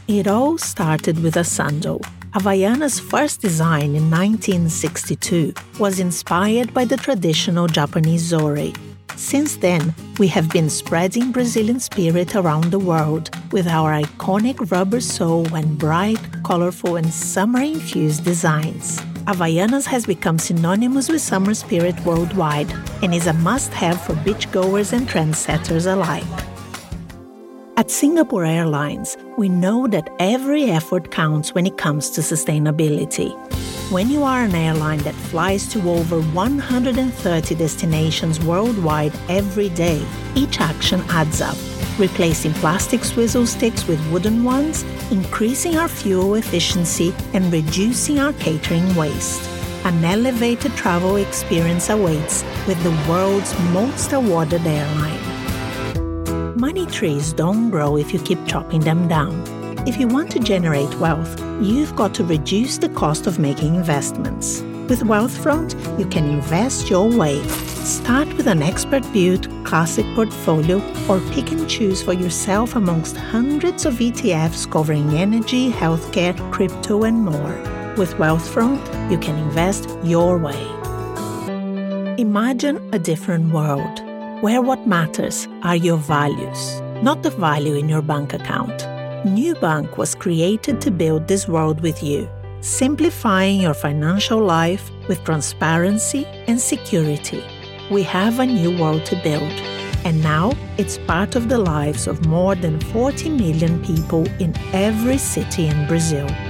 It all started with a sandal. Havaiana's first design in 1962 was inspired by the traditional Japanese zore. Since then, we have been spreading Brazilian spirit around the world with our iconic rubber sole and bright, colorful and summer-infused designs. Havaianas has become synonymous with summer spirit worldwide and is a must-have for beachgoers and trendsetters alike. At Singapore Airlines, we know that every effort counts when it comes to sustainability. When you are an airline that flies to over 130 destinations worldwide every day, each action adds up, replacing plastic swizzle sticks with wooden ones, increasing our fuel efficiency, and reducing our catering waste. An elevated travel experience awaits with the world's most awarded airline. Money trees don't grow if you keep chopping them down. If you want to generate wealth, you've got to reduce the cost of making investments. With Wealthfront, you can invest your way. Start with an expert-built classic portfolio or pick and choose for yourself amongst hundreds of ETFs covering energy, healthcare, crypto, and more. With Wealthfront, you can invest your way. Imagine a different world, where what matters are your values, not the value in your bank account. Nubank was created to build this world with you, simplifying your financial life with transparency and security. We have a new world to build, and now it's part of the lives of more than 40 million people in every city in Brazil.